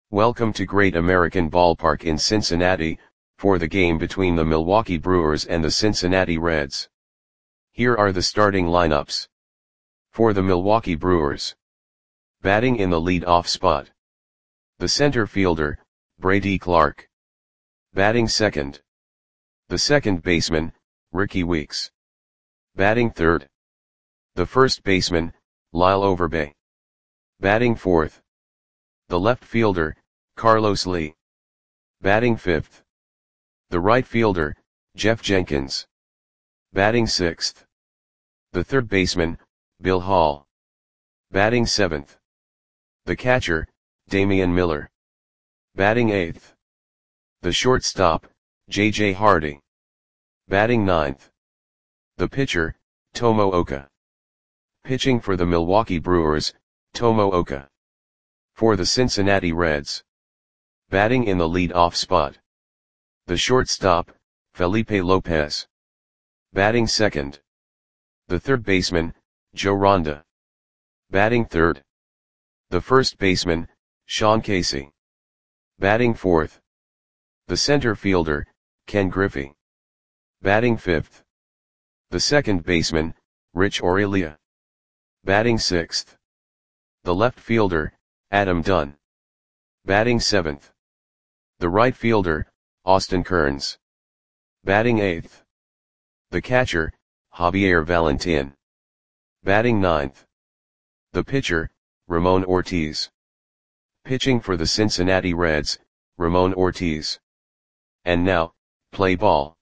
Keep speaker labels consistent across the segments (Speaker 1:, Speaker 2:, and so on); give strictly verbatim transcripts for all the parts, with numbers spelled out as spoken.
Speaker 1: Welcome to Great American Ballpark in Cincinnati, for the game between the Milwaukee Brewers and the Cincinnati Reds. Here are the starting lineups. For the Milwaukee Brewers. Batting in the lead-off spot. The center fielder, Brady Clark. Batting second. The second baseman, Rickie Weeks. Batting third. The first baseman, Lyle Overbay. Batting fourth. The left fielder, Carlos Lee. Batting fifth. The right fielder, Jeff Jenkins. Batting sixth. The third baseman, Bill Hall. Batting seventh. The catcher, Damian Miller. Batting eighth. The shortstop, J J Hardy. Batting ninth. The pitcher, Tomo Oka. Pitching for the Milwaukee Brewers, Tomo Oka. For the Cincinnati Reds. Batting in the lead-off spot. The shortstop, Felipe Lopez. Batting second. The third baseman, Joe Ronda. Batting third. The first baseman, Sean Casey. Batting fourth. The center fielder, Ken Griffey. Batting fifth. The second baseman, Rich Aurelia. Batting sixth. The left fielder, Adam Dunn. Batting seventh. The right fielder, Austin Kearns. Batting eighth. The catcher, Javier Valentin. Batting ninth. The pitcher, Ramon Ortiz. Pitching for the Cincinnati Reds, Ramon Ortiz. And now, play ball.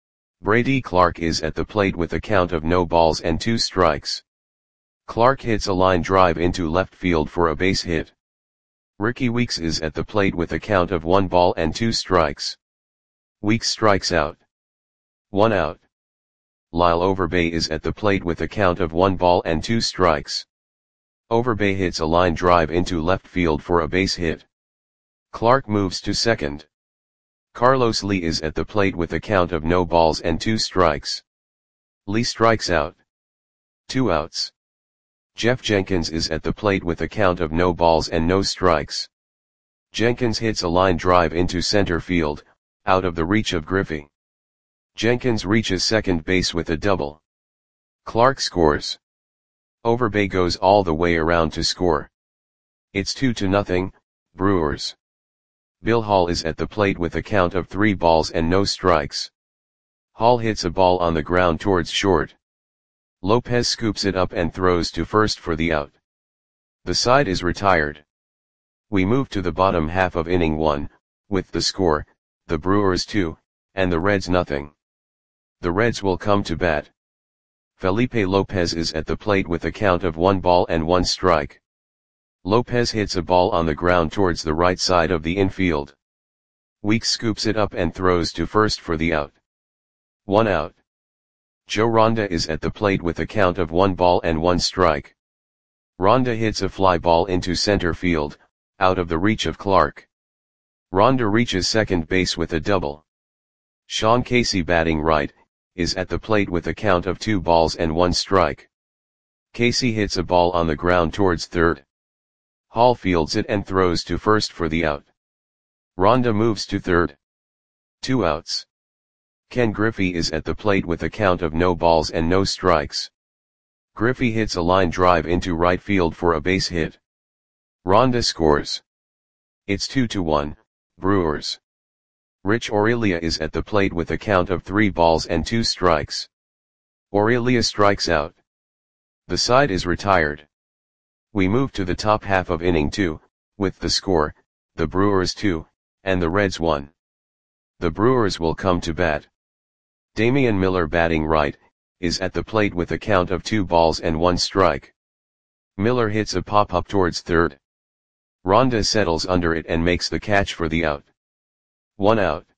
Speaker 1: Brady Clark is at the plate with a count of no balls and two strikes. Clark hits a line drive into left field for a base hit. Rickie Weeks is at the plate with a count of one ball and two strikes. Weeks strikes out. One out. Lyle Overbay is at the plate with a count of one ball and two strikes. Overbay hits a line drive into left field for a base hit. Clark moves to second. Carlos Lee is at the plate with a count of no balls and two strikes. Lee strikes out. Two outs. Jeff Jenkins is at the plate with a count of no balls and no strikes. Jenkins hits a line drive into center field, out of the reach of Griffey. Jenkins reaches second base with a double. Clark scores. Overbay goes all the way around to score. It's two to nothing, Brewers. Bill Hall is at the plate with a count of three balls and no strikes. Hall hits a ball on the ground towards short. Lopez scoops it up and throws to first for the out. The side is retired. We move to the bottom half of inning one, with the score, the Brewers two, and the Reds nothing. The Reds will come to bat. Felipe Lopez is at the plate with a count of one ball and one strike. Lopez hits a ball on the ground towards the right side of the infield. Weeks scoops it up and throws to first for the out. One out. Joe Ronda is at the plate with a count of one ball and one strike. Ronda hits a fly ball into center field, out of the reach of Clark. Ronda reaches second base with a double. Sean Casey, batting right, is at the plate with a count of two balls and one strike. Casey hits a ball on the ground towards third. Hall fields it and throws to first for the out. Ronda moves to third. Two outs. Ken Griffey is at the plate with a count of no balls and no strikes. Griffey hits a line drive into right field for a base hit. Ronda scores. It's two to one, Brewers. Rich Aurelia is at the plate with a count of three balls and two strikes. Aurelia strikes out. The side is retired. We move to the top half of inning two, with the score, the Brewers two, and the Reds one. The Brewers will come to bat. Damian Miller, batting right, is at the plate with a count of two balls and one strike. Miller hits a pop-up towards third. Ronda settles under it and makes the catch for the out. One out.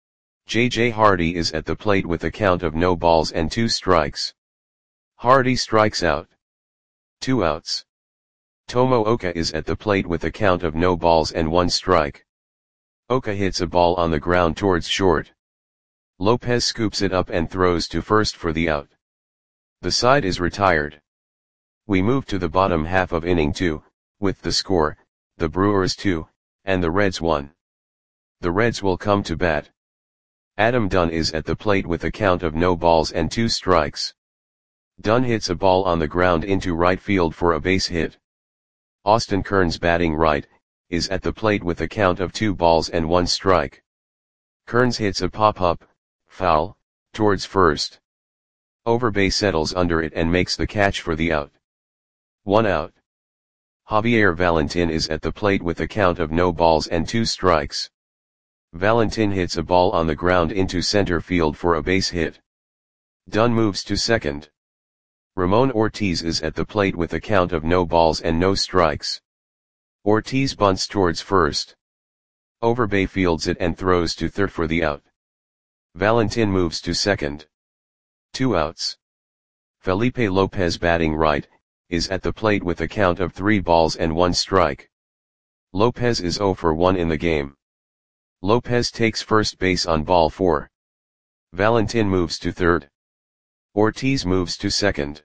Speaker 1: J J Hardy is at the plate with a count of no balls and two strikes. Hardy strikes out. Two outs. Tomo Oka is at the plate with a count of no balls and one strike. Oka hits a ball on the ground towards short. Lopez scoops it up and throws to first for the out. The side is retired. We move to the bottom half of inning two, with the score, the Brewers two, and the Reds one. The Reds will come to bat. Adam Dunn is at the plate with a count of no balls and two strikes. Dunn hits a ball on the ground into right field for a base hit. Austin Kearns, batting right, is at the plate with a count of two balls and one strike. Kearns hits a pop-up, foul, towards first. Overbay settles under it and makes the catch for the out. One out. Javier Valentin is at the plate with a count of no balls and two strikes. Valentin hits a ball on the ground into center field for a base hit. Dunn moves to second. Ramon Ortiz is at the plate with a count of no balls and no strikes. Ortiz bunts towards first. Overbay fields it and throws to third for the out. Valentin moves to second. Two outs. Felipe Lopez, batting right, is at the plate with a count of three balls and one strike. Lopez is zero for one in the game. Lopez takes first base on ball four. Valentin moves to third. Ortiz moves to second.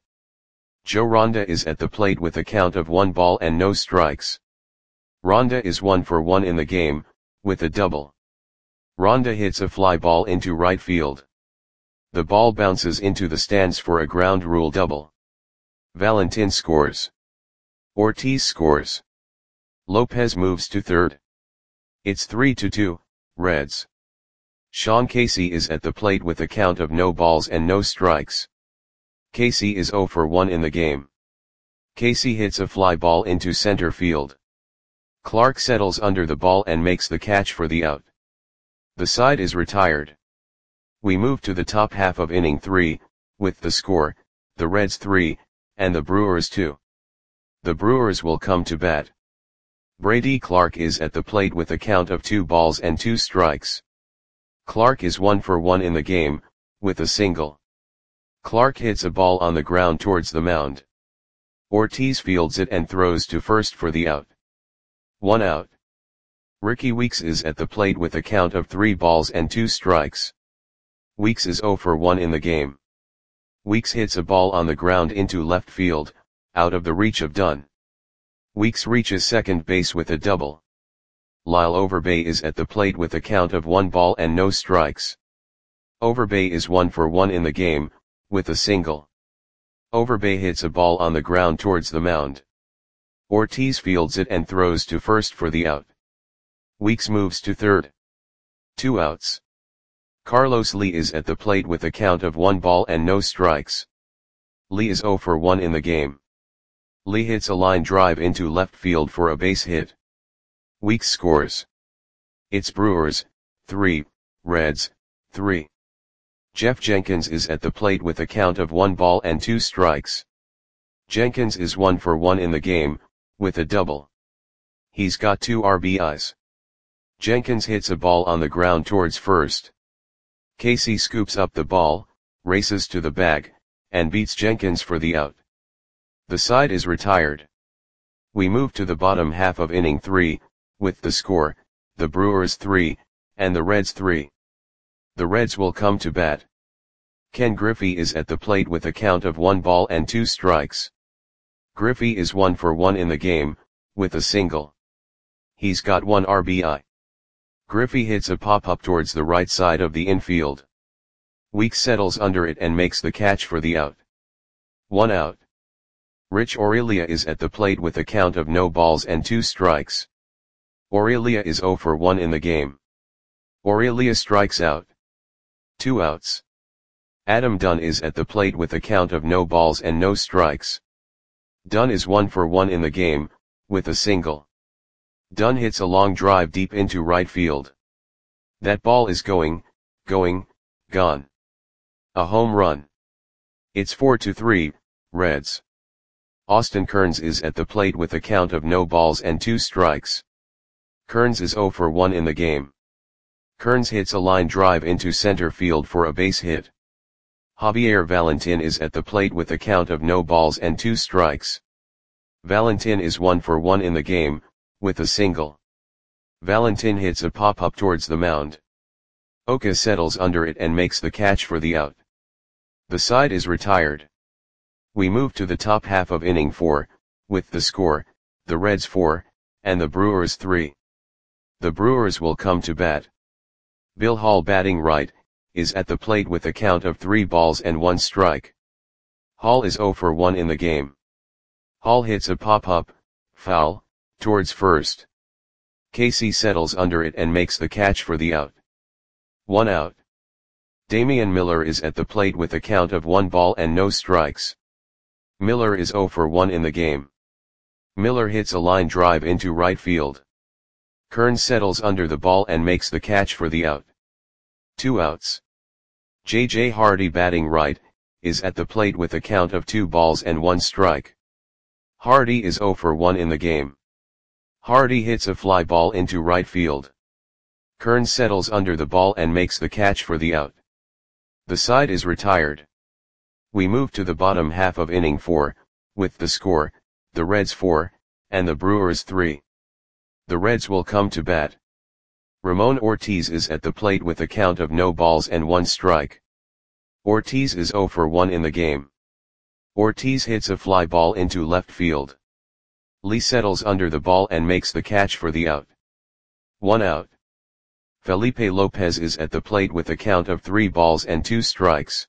Speaker 1: Joe Ronda is at the plate with a count of one ball and no strikes. Ronda is one for one in the game, with a double. Ronda hits a fly ball into right field. The ball bounces into the stands for a ground rule double. Valentin scores. Ortiz scores. Lopez moves to third. It's three to two, Reds. Sean Casey is at the plate with a count of no balls and no strikes. Casey is zero for one in the game. Casey hits a fly ball into center field. Clark settles under the ball and makes the catch for the out. The side is retired. We move to the top half of inning three, with the score, the Reds three, and the Brewers two. The Brewers will come to bat. Brady Clark is at the plate with a count of two balls and two strikes. Clark is one for one in the game, with a single. Clark hits a ball on the ground towards the mound. Ortiz fields it and throws to first for the out. One out. Ricky Weeks is at the plate with a count of three balls and two strikes. Weeks is zero for one in the game. Weeks hits a ball on the ground into left field, out of the reach of Dunn. Weeks reaches second base with a double. Lyle Overbay is at the plate with a count of one ball and no strikes. Overbay is one for one in the game, with a single. Overbay hits a ball on the ground towards the mound. Ortiz fields it and throws to first for the out. Weeks moves to third. Two outs. Carlos Lee is at the plate with a count of one ball and no strikes. Lee is zero for one in the game. Lee hits a line drive into left field for a base hit. Weeks scores. It's Brewers, three, Reds, three. Jeff Jenkins is at the plate with a count of one ball and two strikes. Jenkins is one for one in the game, with a double. He's got two R B Is. Jenkins hits a ball on the ground towards first. Casey scoops up the ball, races to the bag, and beats Jenkins for the out. The side is retired. We move to the bottom half of inning three, with the score, the Brewers three, and the Reds three. The Reds will come to bat. Ken Griffey is at the plate with a count of one ball and two strikes. Griffey is one for one in the game, with a single. He's got one R B I. Griffey hits a pop-up towards the right side of the infield. Weeks settles under it and makes the catch for the out. One out. Rich Aurelia is at the plate with a count of no balls and two strikes. Aurelia is zero for one in the game. Aurelia strikes out. Two outs. Adam Dunn is at the plate with a count of no balls and no strikes. Dunn is one for one in the game, with a single. Dunn hits a long drive deep into right field. That ball is going, going, gone. A home run. It's four to three, Reds. Austin Kearns is at the plate with a count of no balls and two strikes. Kearns is zero for one in the game. Kearns hits a line drive into center field for a base hit. Javier Valentin is at the plate with a count of no balls and two strikes. Valentin is one for one in the game, with a single. Valentin hits a pop-up towards the mound. Oka settles under it and makes the catch for the out. The side is retired. We move to the top half of inning four, with the score, the Reds four, and the Brewers three. The Brewers will come to bat. Bill Hall, batting right, is at the plate with a count of three balls and one strike. Hall is oh for one in the game. Hall hits a pop-up, foul, towards first. Casey settles under it and makes the catch for the out. One out. Damian Miller is at the plate with a count of one ball and no strikes. Miller is oh for one in the game. Miller hits a line drive into right field. Kearns settles under the ball and makes the catch for the out. Two outs. J J Hardy, batting right, is at the plate with a count of two balls and one strike. Hardy is oh for one in the game. Hardy hits a fly ball into right field. Kearns settles under the ball and makes the catch for the out. The side is retired. We move to the bottom half of inning four, with the score, the Reds four, and the Brewers three. The Reds will come to bat. Ramon Ortiz is at the plate with a count of no balls and one strike. Ortiz is oh for one in the game. Ortiz hits a fly ball into left field. Lee settles under the ball and makes the catch for the out. One out. Felipe Lopez is at the plate with a count of three balls and two strikes.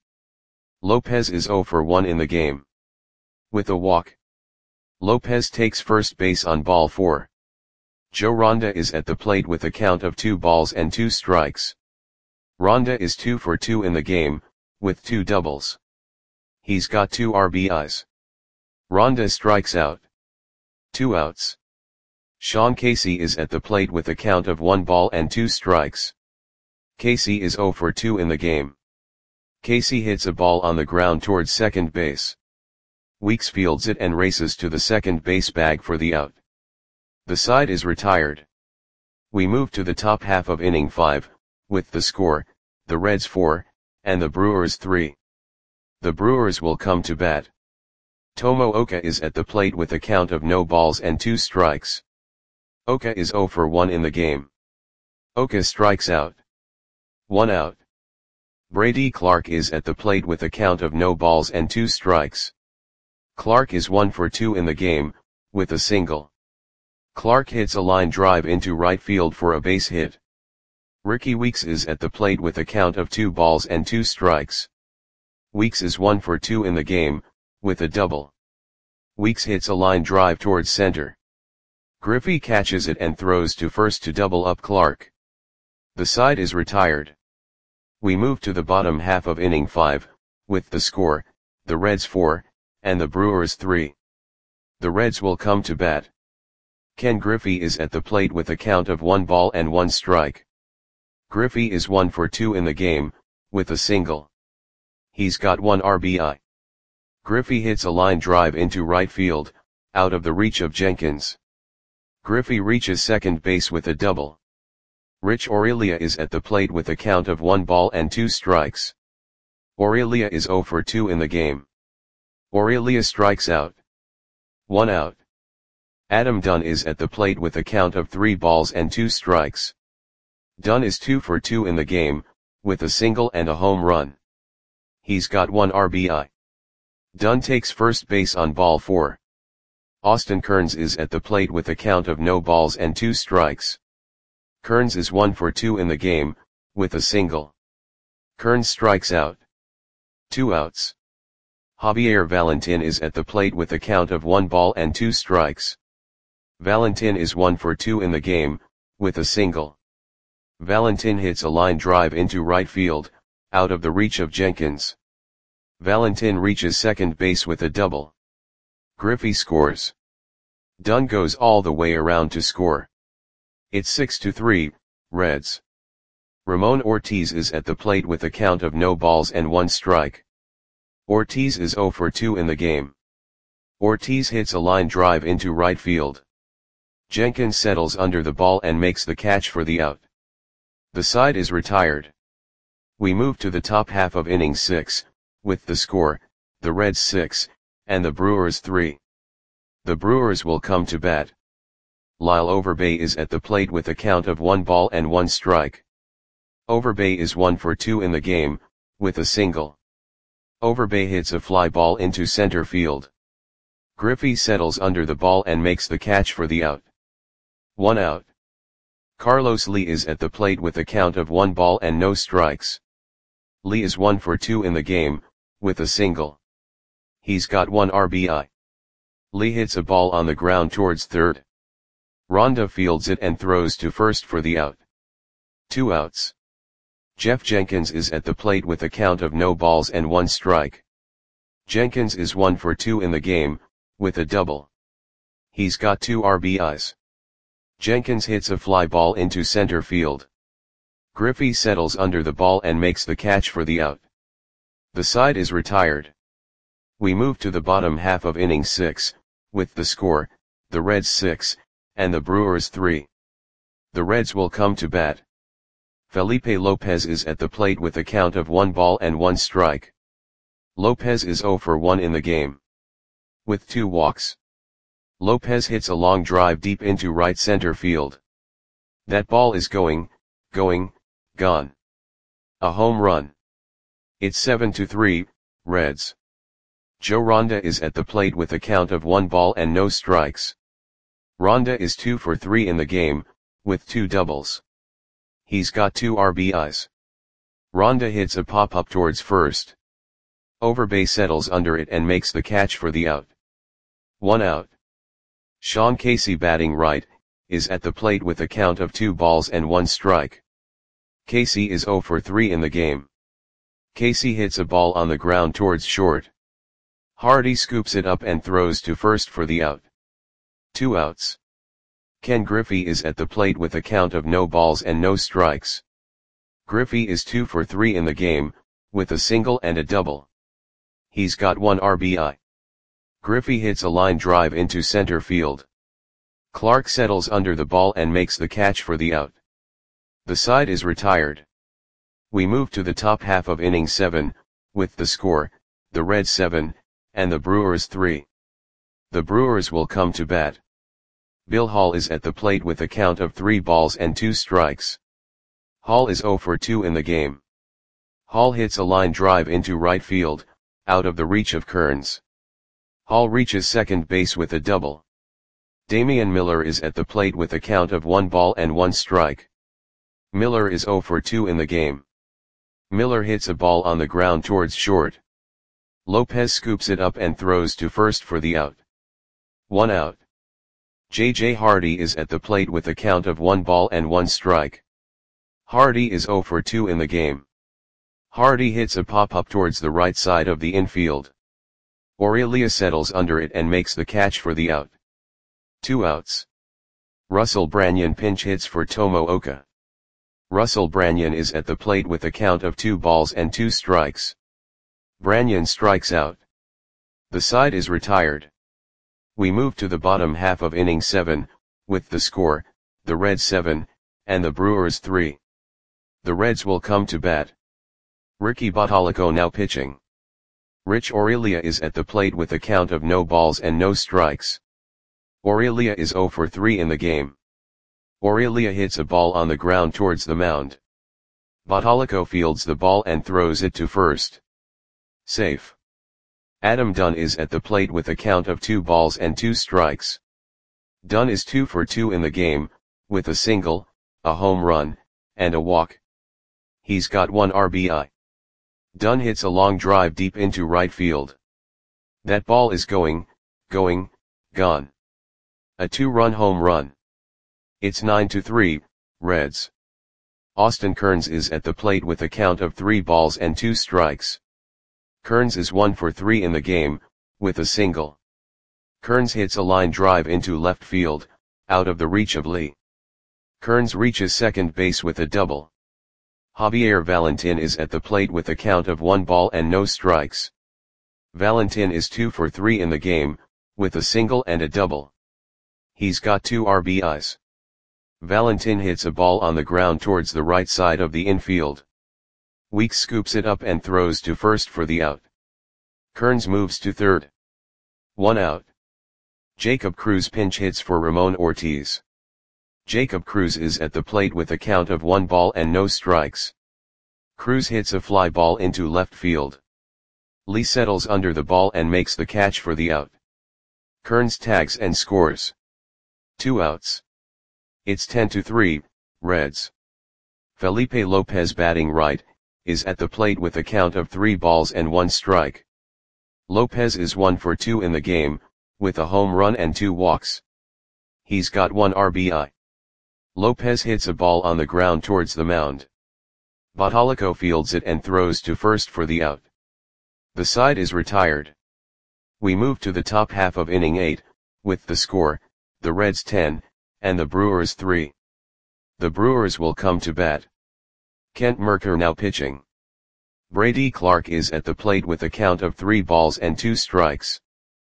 Speaker 1: Lopez is oh for one in the game. With a walk. Lopez takes first base on ball four. Joe Ronda is at the plate with a count of two balls and two strikes. Ronda is two for two in the game, with two doubles. He's got two R B Is. Ronda strikes out. Two outs. Sean Casey is at the plate with a count of one ball and two strikes. Casey is oh for two in the game. Casey hits a ball on the ground towards second base. Weeks fields it and races to the second base bag for the out. The side is retired. We move to the top half of inning five, with the score, the Reds four, and the Brewers three. The Brewers will come to bat. Tomo Oka is at the plate with a count of no balls and two strikes. Oka is oh for one in the game. Oka strikes out. One out. Brady Clark is at the plate with a count of no balls and two strikes. Clark is one for two in the game, with a single. Clark hits a line drive into right field for a base hit. Ricky Weeks is at the plate with a count of two balls and two strikes. Weeks is one for two in the game, with a double. Weeks hits a line drive towards center. Griffey catches it and throws to first to double up Clark. The side is retired. We move to the bottom half of inning five, with the score, the Reds four, and the Brewers three. The Reds will come to bat. Ken Griffey is at the plate with a count of one ball and one strike. Griffey is one for two in the game, with a single. He's got one R B I. Griffey hits a line drive into right field, out of the reach of Jenkins. Griffey reaches second base with a double. Rich Aurelia is at the plate with a count of one ball and two strikes. Aurelia is oh for two in the game. Aurelia strikes out. One out. Adam Dunn is at the plate with a count of three balls and two strikes. Dunn is two for two in the game, with a single and a home run. He's got one R B I. Dunn takes first base on ball four. Austin Kearns is at the plate with a count of no balls and two strikes. Kearns is one for two in the game, with a single. Kearns strikes out. Two outs. Javier Valentin is at the plate with a count of one ball and two strikes. Valentin is one for two in the game, with a single. Valentin hits a line drive into right field, out of the reach of Jenkins. Valentin reaches second base with a double. Griffey scores. Dunn goes all the way around to score. It's six to three, Reds. Ramon Ortiz is at the plate with a count of no balls and one strike. Ortiz is oh for two in the game. Ortiz hits a line drive into right field. Jenkins settles under the ball and makes the catch for the out. The side is retired. We move to the top half of inning six, with the score, the Reds six, and the Brewers three. The Brewers will come to bat. Lyle Overbay is at the plate with a count of one ball and one strike. Overbay is one for two in the game, with a single. Overbay hits a fly ball into center field. Griffey settles under the ball and makes the catch for the out. One out. Carlos Lee is at the plate with a count of one ball and no strikes. Lee is one for two in the game, with a single. He's got one R B I. Lee hits a ball on the ground towards third. Ronda fields it and throws to first for the out. Two outs. Jeff Jenkins is at the plate with a count of no balls and one strike. Jenkins is one for two in the game, with a double. He's got two R B Is. Jenkins hits a fly ball into center field. Griffey settles under the ball and makes the catch for the out. The side is retired. We move to the bottom half of inning six, with the score, the Reds six, and the Brewers three. The Reds will come to bat. Felipe Lopez is at the plate with a count of one ball and one strike. Lopez is zero for one in the game. With two walks. Lopez hits a long drive deep into right center field. That ball is going, going, gone. A home run. It's seven to three, Reds. Joe Ronda is at the plate with a count of one ball and no strikes. Ronda is two for three in the game, with two doubles. He's got two R B Is. Ronda hits a pop-up towards first. Overbay settles under it and makes the catch for the out. One out. Sean Casey, batting right, is at the plate with a count of two balls and one strike. Casey is zero for three in the game. Casey hits a ball on the ground towards short. Hardy scoops it up and throws to first for the out. Two outs. Ken Griffey is at the plate with a count of no balls and no strikes. Griffey is two for three in the game, with a single and a double. He's got one R B I. Griffey hits a line drive into center field. Clark settles under the ball and makes the catch for the out. The side is retired. We move to the top half of inning seven, with the score, the Reds seven, and the Brewers three. The Brewers will come to bat. Bill Hall is at the plate with a count of three balls and two strikes. Hall is zero for two in the game. Hall hits a line drive into right field, out of the reach of Kearns. Hall reaches second base with a double. Damian Miller is at the plate with a count of one ball and one strike. Miller is zero for two in the game. Miller hits a ball on the ground towards short. Lopez scoops it up and throws to first for the out. One out. J J Hardy is at the plate with a count of one ball and one strike. Hardy is zero for two in the game. Hardy hits a pop-up towards the right side of the infield. Aurelia settles under it and makes the catch for the out. Two outs. Russell Branyan pinch hits for Tomooka. Russell Branyan is at the plate with a count of two balls and two strikes. Branyan strikes out. The side is retired. We move to the bottom half of inning seven, with the score, the Reds seven, and the Brewers three. The Reds will come to bat. Ricky Bottalico now pitching. Rich Aurelia is at the plate with a count of no balls and no strikes. Aurelia is zero for three in the game. Aurelia hits a ball on the ground towards the mound. Bottalico fields the ball and throws it to first. Safe. Adam Dunn is at the plate with a count of two balls and two strikes. Dunn is two for two in the game, with a single, a home run, and a walk. He's got one R B I. Dunn hits a long drive deep into right field. That ball is going, going, gone. A two-run home run. It's nine to three, Reds. Austin Kearns is at the plate with a count of three balls and two strikes. Kearns is one for three in the game, with a single. Kearns hits a line drive into left field, out of the reach of Lee. Kearns reaches second base with a double. Javier Valentin is at the plate with a count of one ball and no strikes. Valentin is two for three in the game, with a single and a double. He's got two R B Is. Valentin hits a ball on the ground towards the right side of the infield. Weeks scoops it up and throws to first for the out. Kearns moves to third. One out. Jacob Cruz pinch hits for Ramon Ortiz. Jacob Cruz is at the plate with a count of one ball and no strikes. Cruz hits a fly ball into left field. Lee settles under the ball and makes the catch for the out. Kearns tags and scores. Two outs. It's ten to three, Reds. Felipe Lopez batting right, is at the plate with a count of three balls and one strike. Lopez is one for two in the game, with a home run and two walks. He's got one R B I. Lopez hits a ball on the ground towards the mound. Botalico fields it and throws to first for the out. The side is retired. We move to the top half of inning eight, with the score, the Reds ten, and the Brewers three. The Brewers will come to bat. Kent Mercker now pitching. Brady Clark is at the plate with a count of three balls and two strikes.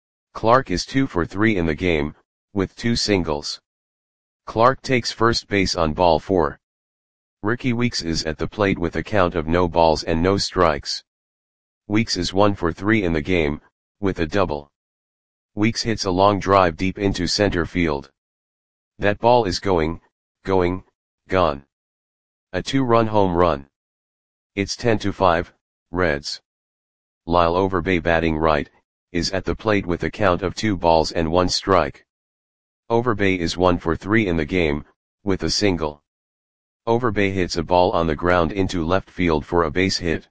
Speaker 1: Clark is two for three in the game, with two singles. Clark takes first base on ball four. Ricky Weeks is at the plate with a count of no balls and no strikes. Weeks is one for three in the game, with a double. Weeks hits a long drive deep into center field. That ball is going, going, gone. A two-run home run. It's ten to five, Reds. Lyle Overbay batting right, is at the plate with a count of two balls and one strike. Overbay is one for three in the game, with a single. Overbay hits a ball on the ground into left field for a base hit.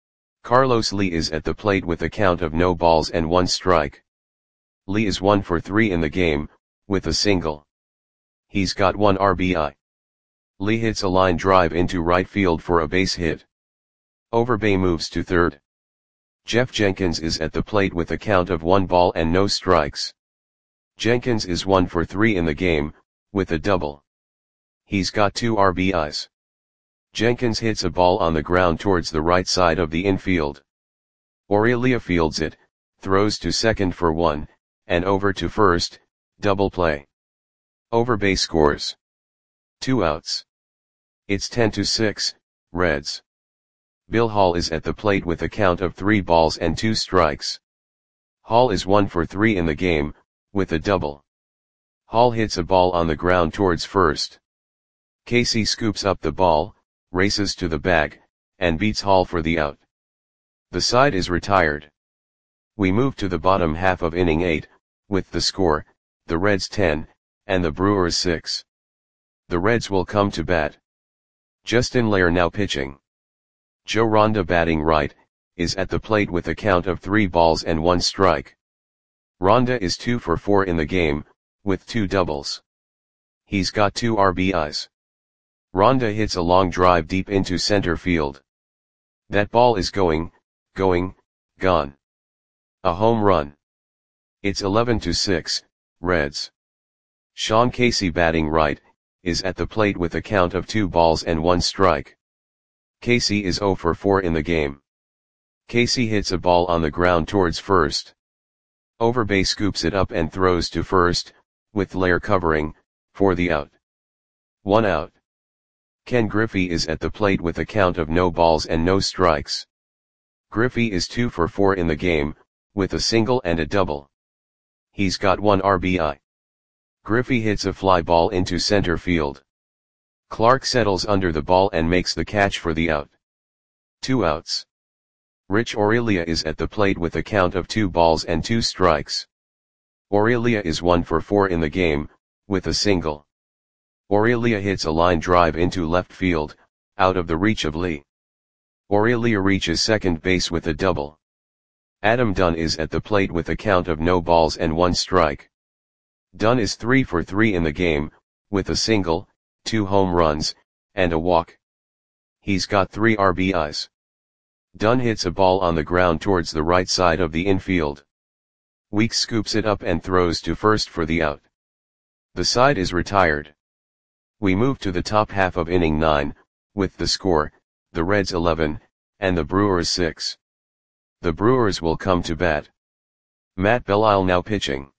Speaker 1: Carlos Lee is at the plate with a count of no balls and one strike. Lee is one for three in the game, with a single. He's got one R B I. Lee hits a line drive into right field for a base hit. Overbay moves to third. Jeff Jenkins is at the plate with a count of one ball and no strikes. Jenkins is one for three in the game, with a double. He's got two R B Is. Jenkins hits a ball on the ground towards the right side of the infield. Aurelia fields it, throws to second for one, and over to first, double play. Overbay scores. Two outs. It's ten to six, Reds. Bill Hall is at the plate with a count of three balls and two strikes. Hall is one for three in the game, with a double. Hall hits a ball on the ground towards first. Casey scoops up the ball, races to the bag, and beats Hall for the out. The side is retired. We move to the bottom half of inning eight, with the score, the Reds ten, and the Brewers six. The Reds will come to bat. Justin Lair now pitching. Joe Ronda batting right, is at the plate with a count of three balls and one strike. Ronda is two for four in the game, with two doubles. He's got two R B Is. Ronda hits a long drive deep into center field. That ball is going, going, gone. A home run. It's eleven to six, Reds. Sean Casey batting right, is at the plate with a count of two balls and one strike. Casey is zero for four in the game. Casey hits a ball on the ground towards first. Overbay scoops it up and throws to first, with Lair covering, for the out. One out. Ken Griffey is at the plate with a count of no balls and no strikes. Griffey is two for four in the game, with a single and a double. He's got one R B I. Griffey hits a fly ball into center field. Clark settles under the ball and makes the catch for the out. Two outs. Rich Aurelia is at the plate with a count of two balls and two strikes. Aurelia is one for four in the game, with a single. Aurelia hits a line drive into left field, out of the reach of Lee. Aurelia reaches second base with a double. Adam Dunn is at the plate with a count of no balls and one strike. Dunn is three for three in the game, with a single, two home runs, and a walk. He's got three R B Is. Dunn hits a ball on the ground towards the right side of the infield. Weeks scoops it up and throws to first for the out. The side is retired. We move to the top half of inning nine, with the score, the Reds eleven, and the Brewers six. The Brewers will come to bat. Matt Belisle now pitching.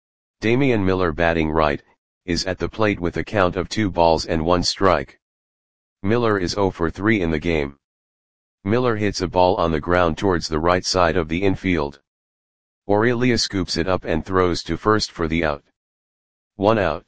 Speaker 1: Damian Miller batting right, is at the plate with a count of two balls and one strike. Miller is zero for three in the game. Miller hits a ball on the ground towards the right side of the infield. Aurelia scoops it up and throws to first for the out. One out.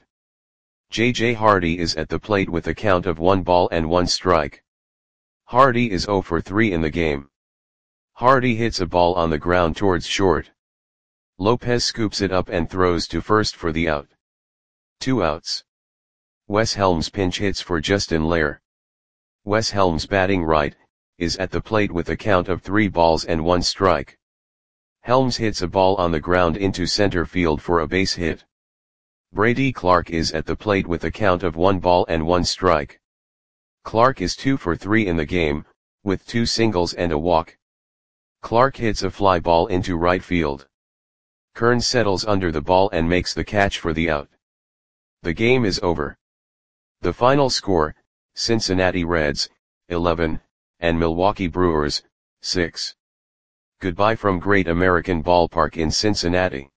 Speaker 1: J J Hardy is at the plate with a count of one ball and one strike. Hardy is zero for three in the game. Hardy hits a ball on the ground towards short. Lopez scoops it up and throws to first for the out. Two outs. Wes Helms pinch hits for Justin Lair. Wes Helms batting right, is at the plate with a count of three balls and one strike. Helms hits a ball on the ground into center field for a base hit. Brady Clark is at the plate with a count of one ball and one strike. Clark is two for three in the game, with two singles and a walk. Clark hits a fly ball into right field. Kern settles under the ball and makes the catch for the out. The game is over. The final score, Cincinnati Reds, eleven, and Milwaukee Brewers, six. Goodbye from Great American Ballpark in Cincinnati.